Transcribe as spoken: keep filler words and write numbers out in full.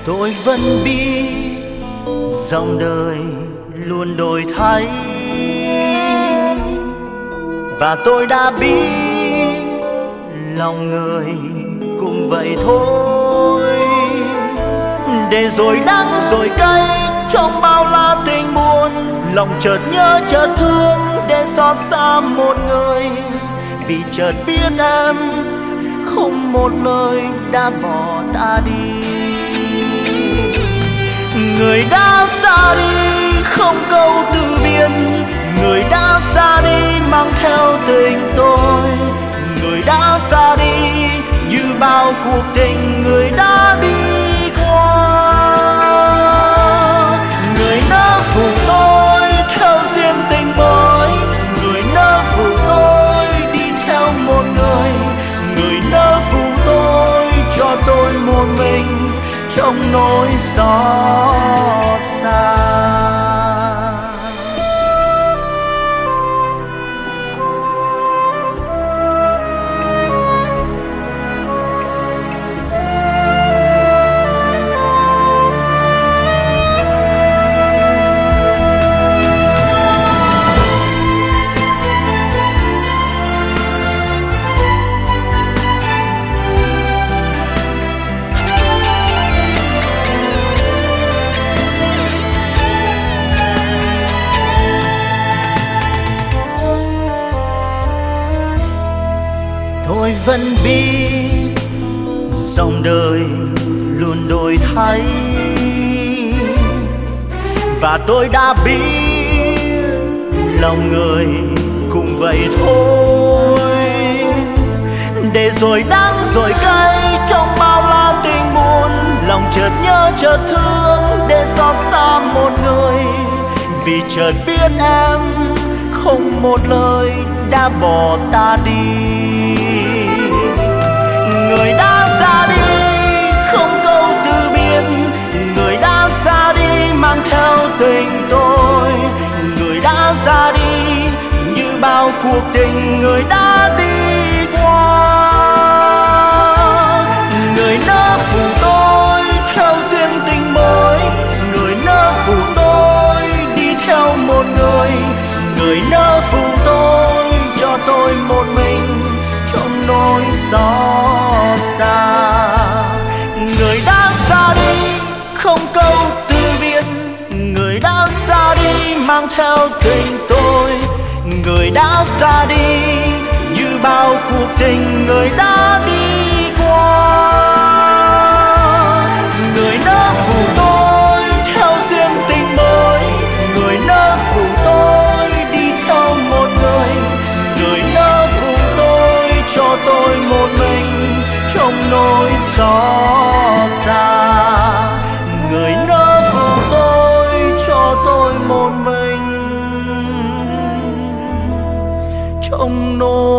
Tôi vẫn biết dòng đời luôn đổi thay, và tôi đã biết lòng người cũng vậy thôi. Để rồi đắng rồi cay trong bao la tình buồn, lòng chợt nhớ chợt thương để xót xa một người. Vì chợt biết em không một lời đã bỏ ta đi. Người đã xa đi không câu từ biệt, người đã xa đi mang theo tình tôi. Người đã xa đi như bao cuộc tình người đã đi qua. Người nỡ phụ tôi theo duyên tình mới, người nỡ phụ tôi đi theo một người. Người nỡ phụ tôi cho tôi một mình trong nỗi xót xa. Tôi vẫn biết dòng đời luôn đổi thay, và tôi đã biết lòng người cũng vậy thôi. Để rồi đắng rồi cay trong bao la tình buồn, lòng chợt nhớ chợt thương để xót xa một người. Vì chợt biết em không một lời đã bỏ ta đi. Người đã xa đi không câu từ biệt, người đã xa đi mang theo tình tôi. Người đã ra đi như bao cuộc tình người đã đi qua. Người nỡ phụ tôi theo duyên tình mới, người nỡ phụ tôi đi theo một người. Người nỡ phụ tôi cho tôi một mình trong nỗi xót xa. Người đã xa đi không câu từ biệt, người đã xa đi mang theo tình tôi. Người đã xa đi như bao cuộc tình người đã đi qua. Người nỡ phụ tôi theo duyên tình mới, người nỡ phụ tôi đi theo một người. Người nỡ phụ tôi cho tôi một mình trong nỗi xót xa. Người nỡ phụ tôi cho tôi một mình trong nỗi